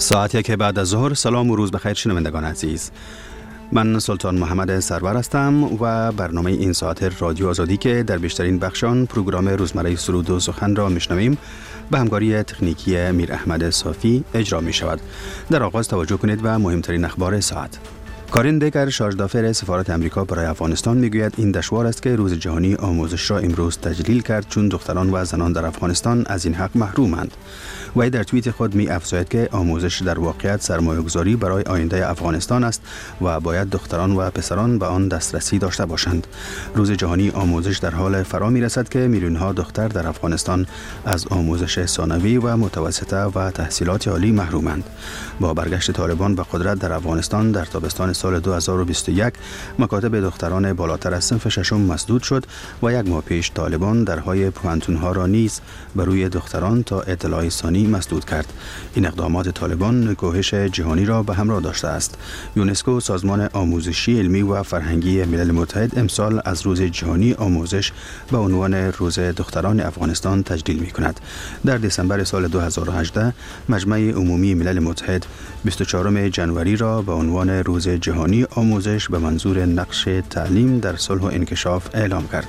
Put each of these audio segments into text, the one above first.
ساعت یک بعد از ظهر. سلام و روز بخیر شنوندگان عزیز. من سلطان محمد سرور هستم و برنامه این ساعت رادیو آزادی که در بیشترین بخشان پروگرام روزمره سرود و سخن را میشنویم به همکاری تکنیکی امیر احمد صافی اجرا می شود. در آغاز توجه کنید و مهمترین اخبار ساعت. کارین دیگر شارژدافر سفارت امریکا برای افغانستان میگوید این دشوار است که روز جهانی آموزش را امروز تجلیل کرد چون دختران و زنان در افغانستان از این حق محرومند. وی در توییت خود می افزاید که آموزش در واقعیت سرمایه‌گذاری برای آینده افغانستان است و باید دختران و پسران به آن دسترسی داشته باشند. روز جهانی آموزش در حال فرا می رسد که میلیون‌ها دختر در افغانستان از آموزش ثانوی و متوسطه و تحصیلات عالی محرومند. با برگشت طالبان به قدرت در افغانستان در تابستان سال 2021 مکاتب دختران بالاتر از صنف ششم مسدود شد و یک ماه پیش طالبان درهای پوهنتون‌ها را نیز بر روی دختران تا اطلاع ثانی مسدود کرد. این اقدامات طالبان نکوهش جهانی را به همراه داشته است. یونسکو، سازمان آموزشی علمی و فرهنگی ملل متحد، امسال از روز جهانی آموزش به عنوان روز دختران افغانستان تجلیل می‌کند. در دسامبر سال 2018 مجمع عمومی ملل متحد 24 جنوری را به عنوان روز جهانی آموزش به منظور نقش تعلیم در صلح و انکشاف اعلام کرد.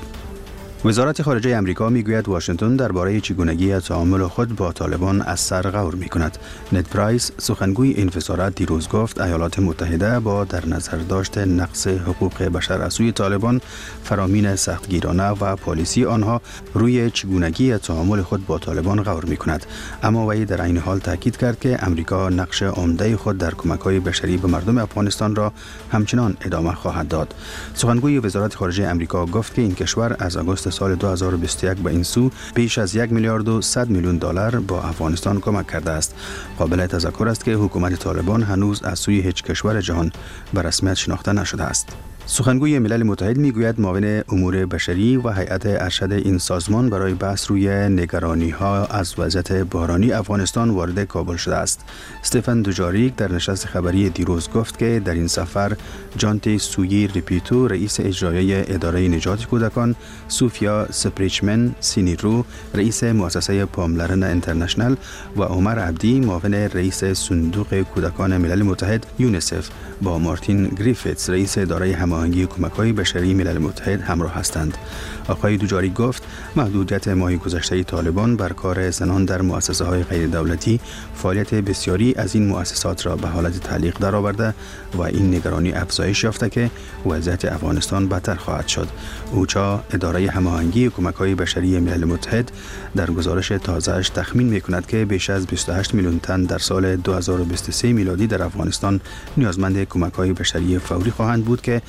وزارت خارجه امریکا میگوید واشنگتن درباره چگونگی تعامل خود با طالبان از سر غور میکند. نت پرایس، سخنگوی این وزارت، دیروز گفت ایالات متحده با در نظر داشت نقض حقوق بشر از سوی طالبان، فرامین سختگیرانه و پالیسی آنها روی چگونگی تعامل خود با طالبان غور میکند. اما وی در این حال تاکید کرد که امریکا نقش عمده خود در کمک‌های بشری به مردم افغانستان را همچنان ادامه خواهد داد. سخنگوی وزارت خارجه امریکا گفت که این کشور از آگوست سال 2021 به این سو بیش از 1 میلیارد و 100 میلیون دلار با افغانستان کمک کرده است. قابل تذکر است که حکومت طالبان هنوز از سوی هیچ کشور جهان به رسمیت شناخته نشده است. سخنگوی ملل متحد میگوید معاون امور بشری و هیئت ارشد این سازمان برای بحث روی نگرانی‌ها از وضعیت بحرانی افغانستان وارد کابل شده است. استفان دوجاریک در نشست خبری دیروز گفت که در این سفر جانتی سویی ریپیتو، رئیس اجرایی اداره نجات کودکان، سوفیا سپریچمن سینیرو، رئیس مؤسسه پاملرن اینترنشنل و عمر عبدی، معاون رئیس صندوق کودکان ملل متحد یونیسف، با مارتین گریفیتس، رئیس اداره هماهنگی کمک‌های بشری ملل متحد همراه هستند. آقای دوجاری گفت محدودیت ماه گذشته طالبان بر کار زنان در مؤسسه‌های غیر دولتی فعالیت بسیاری از این مؤسسات را به حالت تعلیق درآورده و این نگرانی افزایش یافته که وضعیت افغانستان بدتر خواهد شد. اوچا، اداره هماهنگی کمک‌های بشری ملل متحد، در گزارش تازه‌اش تخمین می‌کند که بیش از 28 میلیون تن در سال 2023 میلادی در افغانستان نیازمند کمک‌های بشری فوری خواهند بود که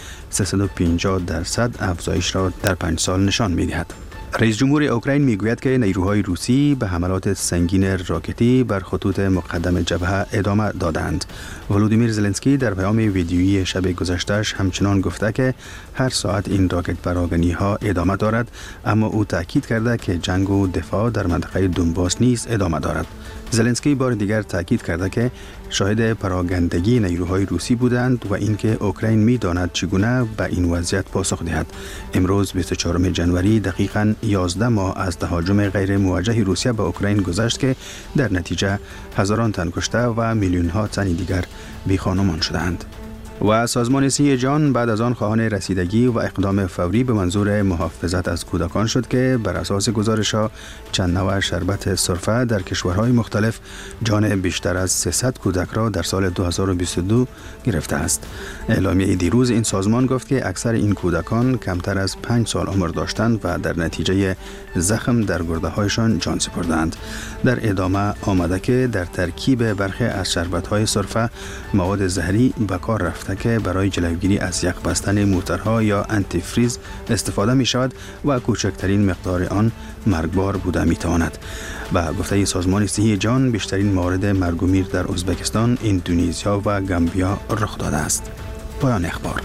350% افزایش را در 5 سال نشان می‌دهد. رئیس جمهور اوکراین میگوید که نیروهای روسی به حملات سنگین راکتی بر خطوط مقدم جبهه ادامه دادند. ولودیمیر زلنسکی در پیام ویدیویی شب گذشته‌اش همچنان گفته که هر ساعت این راکت پراگنی‌ها ادامه دارد، اما او تاکید کرده که جنگ و دفاع در منطقه دونباس نیز ادامه دارد. زلنسکی بار دیگر تاکید کرده که شاهد پراگندگی نیروهای روسی بودند و اینکه اوکراین می‌داند چگونه به این وضعیت پاسخ دهد. امروز 24 جنوری دقیقاً 11 ماه از تهاجم غیر موجه روسیه به اوکراین گذشت که در نتیجه هزاران تن کشته و میلیون‌ها تن دیگر بی‌خانمان شدند. و سازمان صحت جهان بعد از آن خواهان رسیدگی و اقدام فوری به منظور محافظت از کودکان شد که بر اساس گزارش‌ها چند نوع شربت سرفه در کشورهای مختلف جان بیشتر از 300 کودک را در سال 2022 گرفته است. اعلامیه دیروز این سازمان گفت که اکثر این کودکان کمتر از 5 سال عمر داشتند و در نتیجه زخم در گرده‌هایشان جان سپردند. در ادامه آمده که در ترکیب برخی از شربت‌های سرفه مواد زهری به کار رفته که برای جلوگیری از یخ بستن موتورها یا آنتی فریز استفاده می شود و کوچکترین مقدار آن مرگبار بوده می تواند. به گفته سازمان صحت جهان بیشترین موارد مرگ و میر در ازبکستان، اندونزیا و گامبیا رخ داده است. پایان اخبار.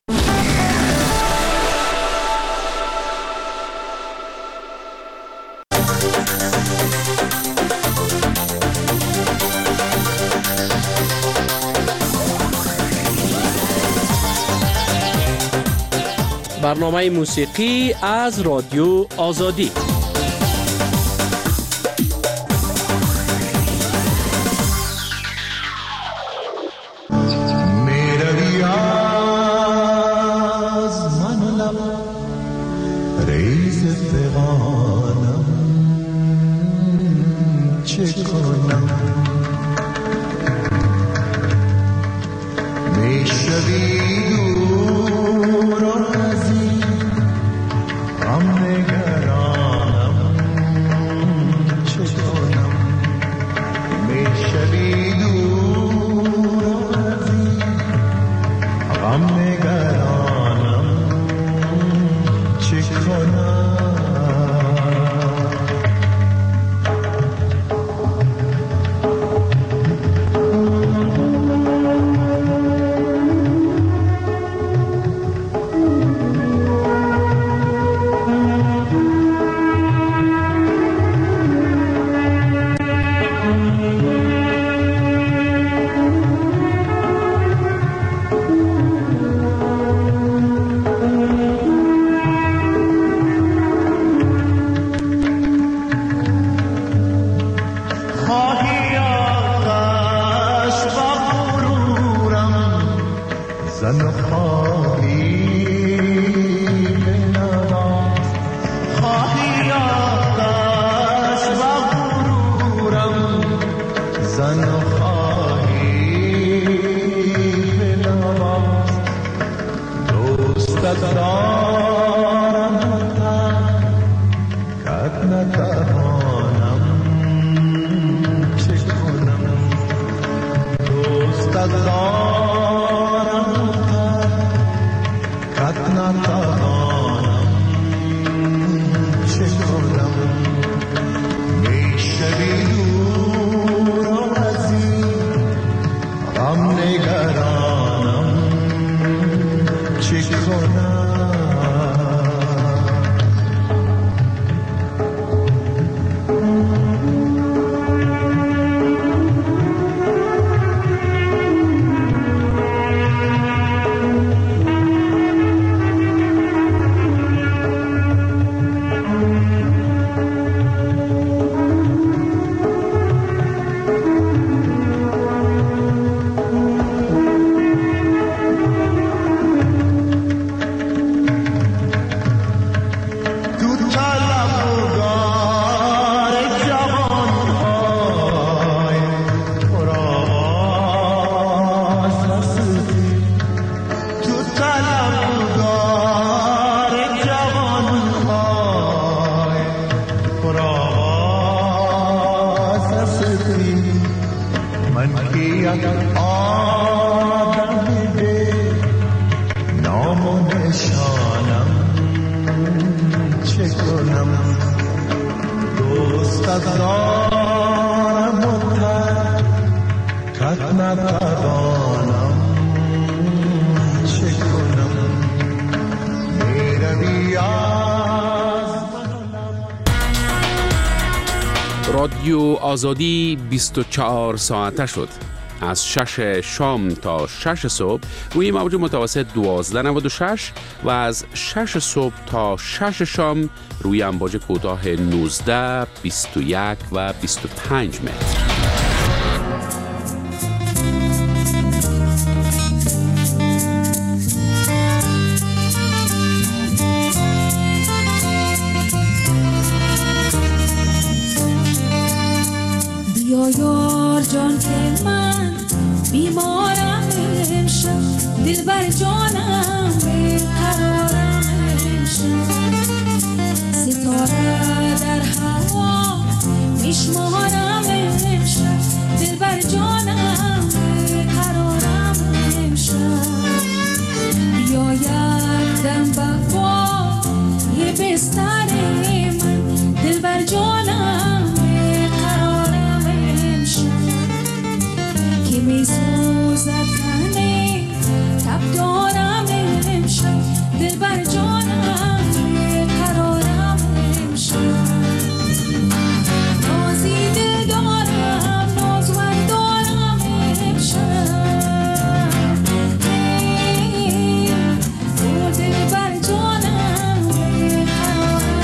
برنامه موسیقی از رادیو آزادی. ریز فغانم چه کنم میشوی دور و نزدیک غم نگرانم چه کنم میشوی دور و نزدیک غم نگرانم چه کنم رادیو آزادی 24 ساعته شد. از 6 شام تا 6 صبح روی موج متوسط 1296 و از 6 صبح تا 6 شام روی امواج کوتاه 19، 21 و 25 متر. یار جان که من بیمارم امشب، دل بر جانم بیقرارم امشب، ستاره در هوا میشمارم امشب، دل بر جانم بیقرارم امشب، بیاید دم وفا یه بستر من، دل بر جانم که می سوزد تنه تب دارم امشب، دل بر جانم قرارم امشب، نازی دل دارم نازور دارم امشب، دل بر جانم قرارم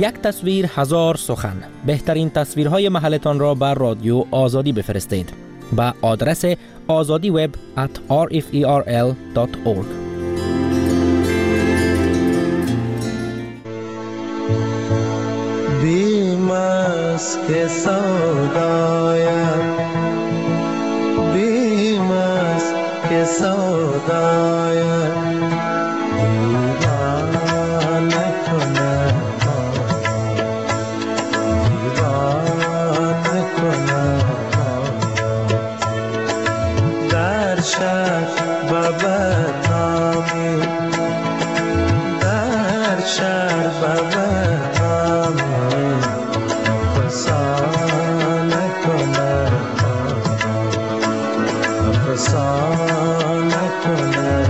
یک تصویر هزار سخن. بهترین تصویرهای محلتان را بر رادیو آزادی بفرستید به آدرس azadiweb@rferl.org. بیمست که سودایم، بیمست که سودایم، دیوانه کنم، دیوانه کنم. در شهر و بدنامی، در شهر و بدنامی افسانه کنم، افسانه کنم.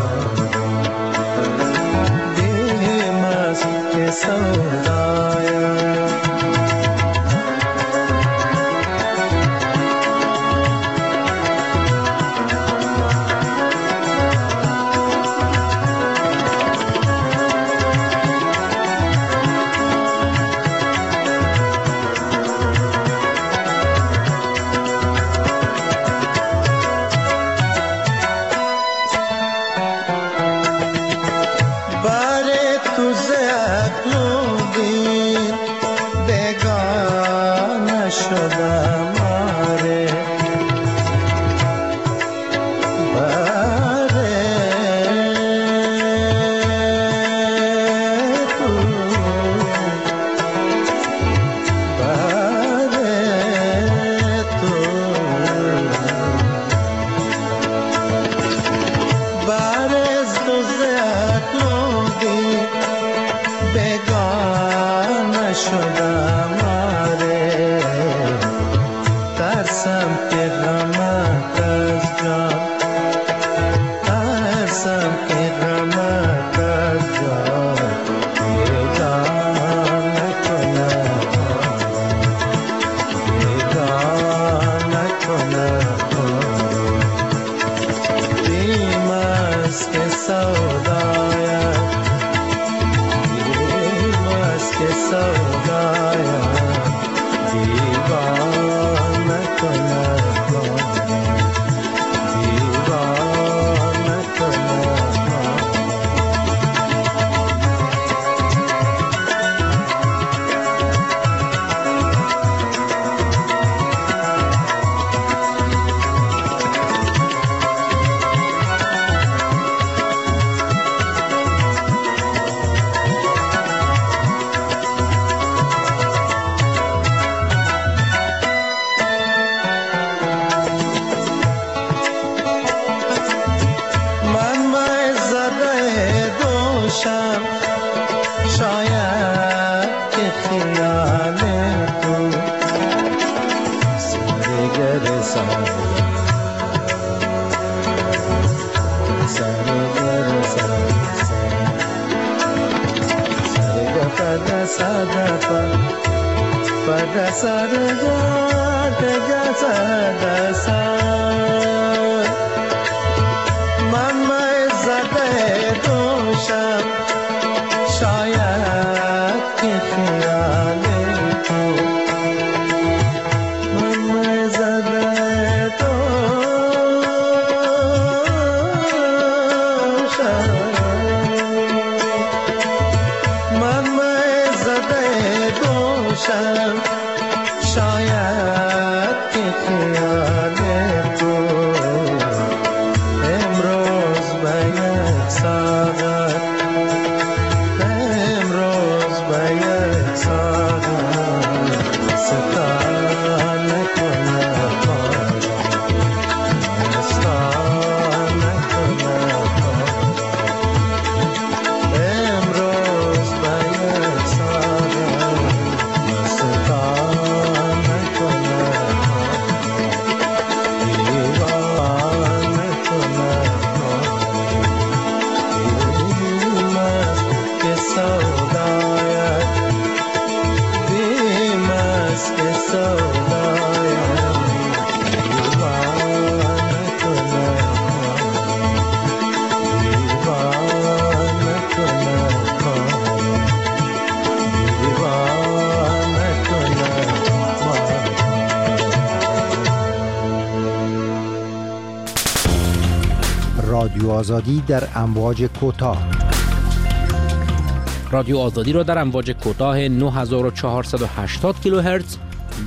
بیم است که سودایم. شاید که خیال رادیو آزادی در امواج کوتاه. رادیو آزادی را در امواج کوتاه 9480 کیلوهرتز،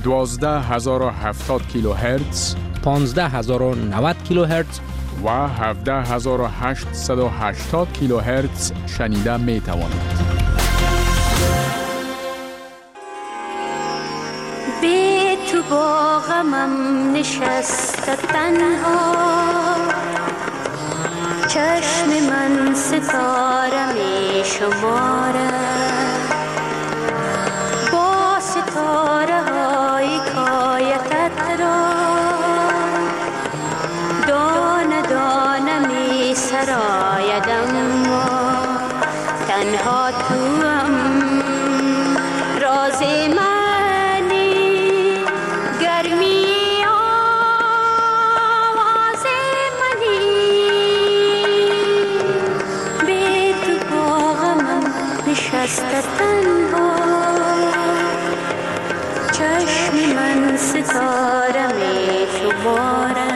12070 کیلوهرتز، 15090 کیلوهرتز و 17880 کیلوهرتز شنیده می توانید. به تو با غمم نشسته تنها، چشم من ستاره می شماره، با ستاره های کایتت را دانه دانه می سرایدم، تنها تو هم راز منی، گرمی آواز منی، به تو با غمم نشسته تنها، چشم من ستاره می شماره.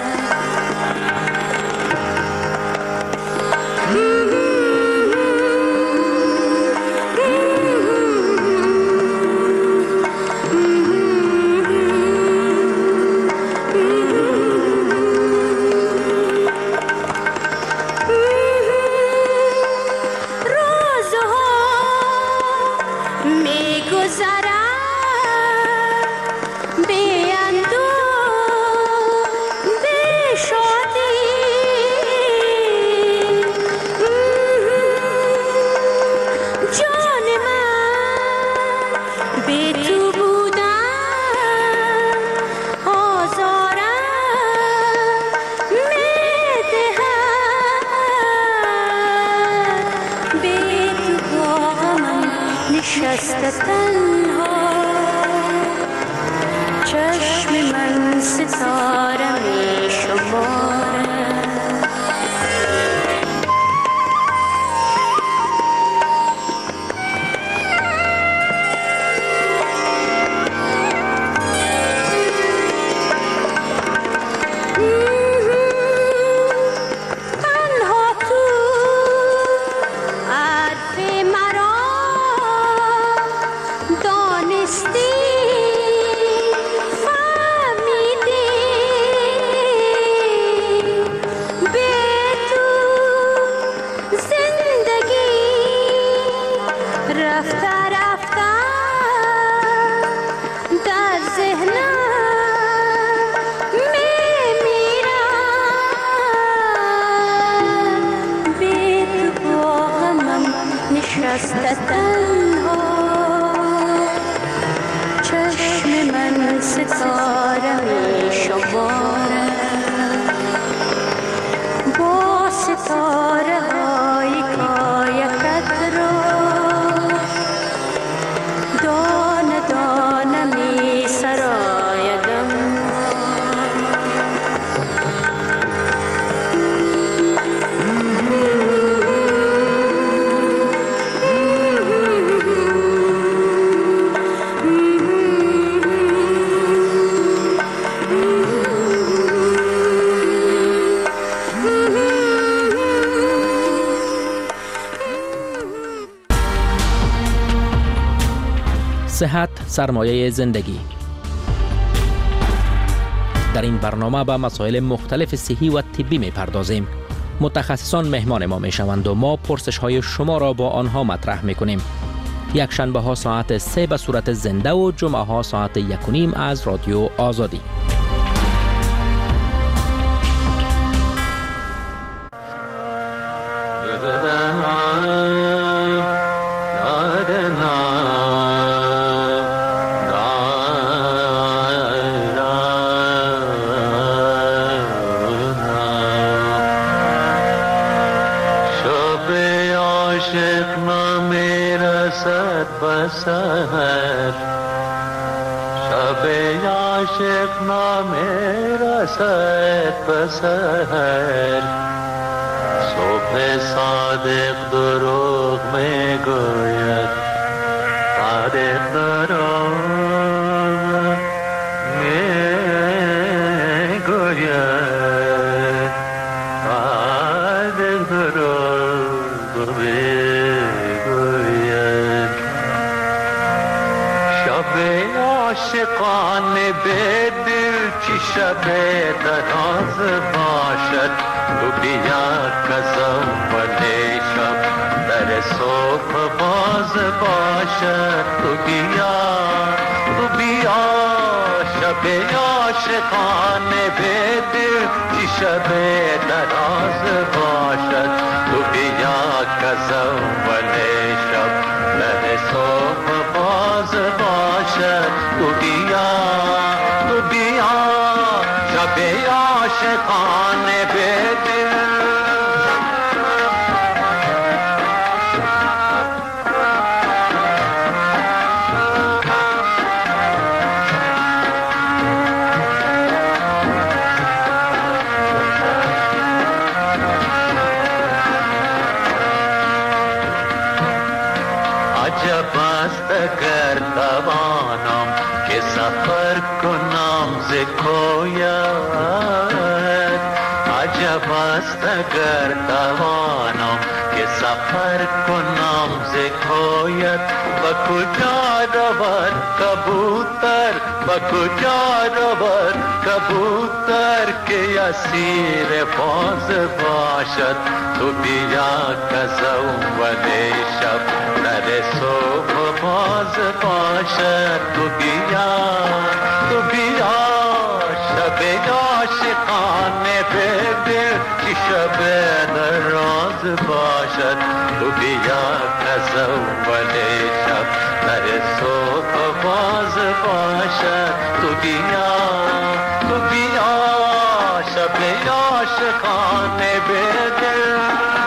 صحت سرمایه زندگی. در این برنامه به مسائل مختلف صحی و طبی می پردازیم. متخصصان مهمان ما می شوند و ما پرسش های شما را با آنها مطرح می کنیم. یک شنبه ها ساعت 3 به صورت زنده و جمعه ها ساعت 1:30 از رادیو آزادی. صبح صادق دروغ می گوید، صادق دروغ می گوید. خانه به دل چی شب دراز باشد تو بیا کز اول شب در صبح باز باشد تو بیا شب عاشقانه به دل چی شب دراز باشد تو بیا کز اول شب در صبح باز باشد تو بیا شب عاشقانه به دل اگر توانم که سفر کنم ز کویت عجب است اگر توانم که سفر کنم ز کویت و کجا رود کبوتر و کجا رود کبوتر که اسیر باز باشد تو بیا کز اول شب در صبح باز باشد تو بیا شب عاشقانه به دل که شب دراز باشد تو بیا کز اول شب در صبح باز باشد تو بیا شب عاشقانه به دل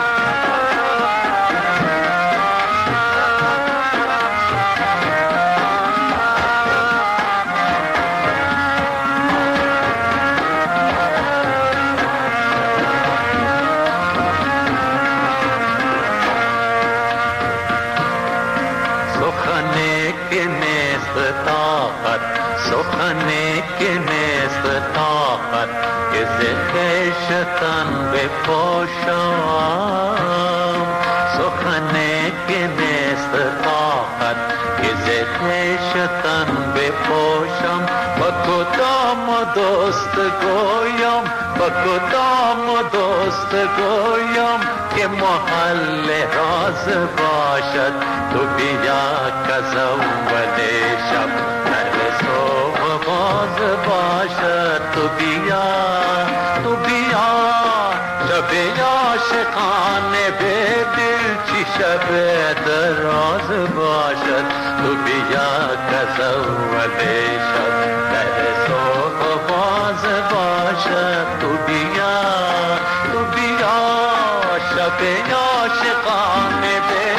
سخنی که نیست طاقت که ز خویشتن بپوشم سخنی که نیست طاقت که ز خویشتن بپوشم و کدام دوست گویم و کدام دوست گویم که محل راز باشد تو بیا کز اول شب در صبح باز باشد تو بیا شب عاشقانه به دل چی شب دراز باشد تو بیا کز اول شب در صبح باز باشد تو بیا شب عاشقانه به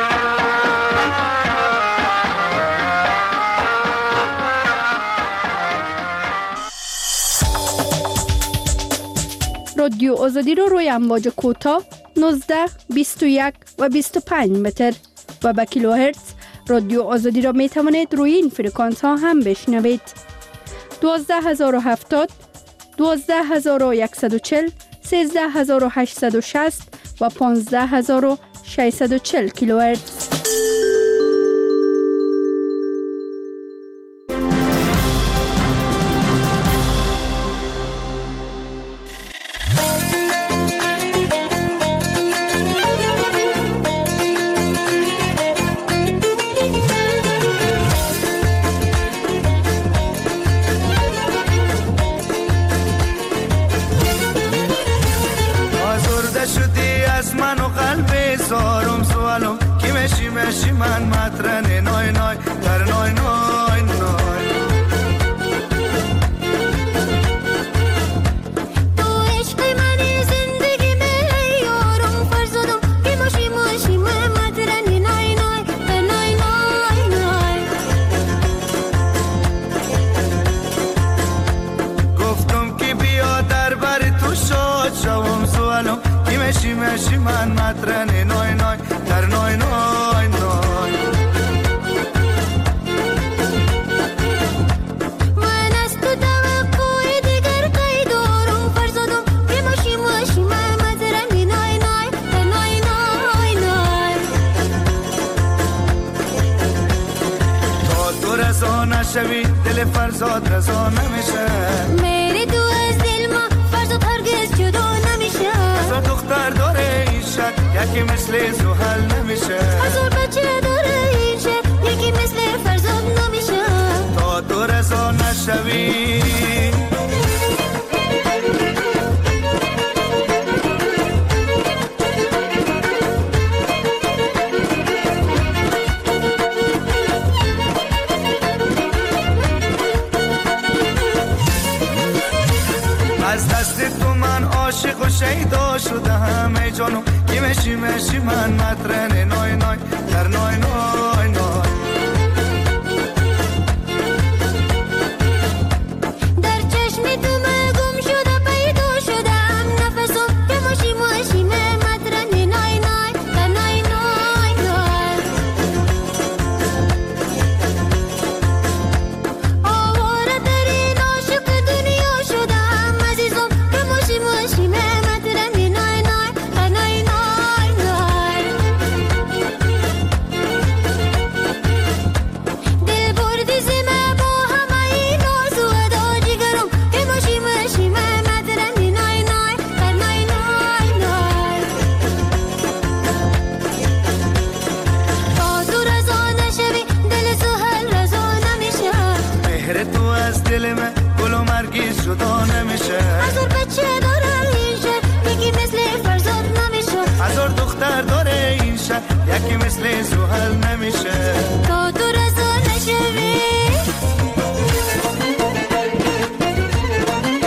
رادیو آزادی رو روی امواج کوتاه 19, 21 و 25 متر و با کیلوهرتز رادیو آزادی را می توانید روی این فرکانس ها هم بشنوید. 12070 12140 13860 و 15640 کیلوهرتز. من مطرن نای نای در نای نای نای تو عشق منی زندگی می یارم فرزادم که ماشی من مطرن نای نای در نای نای نای گفتم که بیا در بر تو شاد شوم سوالم که مشی من مطرن نای نای در نای نای نای من از تو توقع دیگر قید دارم فرزادم که ماشی من مطرن نای نای در نای نای نای تا تو رسا نشوی دل مثل فرزاد رضا نمیشه. میری تو از دل ما فرزاد هرگز جدا نمیشه. هزار دختر داره این شهر یکی مثل زحل نمیشه. هزار بچه داره این شهر یکی مثل فرزاد نمیشه. تا تو رضا نشوی از دست تو من عاشق و شیدا شدم ای جانو کی مشی من مطرن نای نای در نای نای نای. در چشم تو من گم شده پیدا شدم نفسم که ماشی مطرن نای نای در نای نای نای. آواره ترین عاشق دنیا شدم عزیزم که ماشی مطرن نای نای در نای نای نای. دل بردی زمه با همه این آرزو ادا جگرم که ماشی مطرن نای نای در نای نای نای. تا تو رضا نشوی دل زحل رضا نمیشه. مهر تو از دل من گل و مرگی جدا نمیشه. هزار بچه داره این شهر یکی مثل فرزاد نمیشه. هزار دختر داره این شهر یکی مثل زحل نمیشه. تا